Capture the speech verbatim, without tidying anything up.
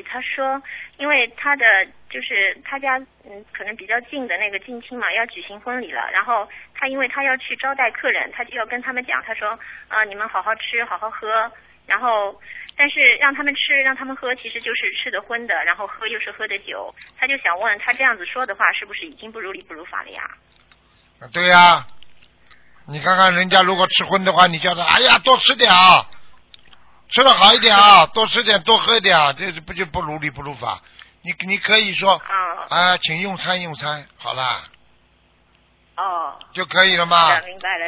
题，他说，因为他的就是他家嗯可能比较近的那个近亲嘛，要举行婚礼了，然后他因为他要去招待客人，他就要跟他们讲，他说啊、呃、你们好好吃，好好喝，然后但是让他们吃让他们喝，其实就是吃的荤的，然后喝又是喝的酒，他就想问他这样子说的话，是不是已经不如理不如法了呀？ 对呀、啊，你看看人家如果吃荤的话，你叫他哎呀多吃点啊。吃的好一点啊，多吃点，多喝一点啊，这不就不如理不如法？你你可以说啊、呃，请用餐用餐，好啦， 哦， 就可以了吗？ 明白了。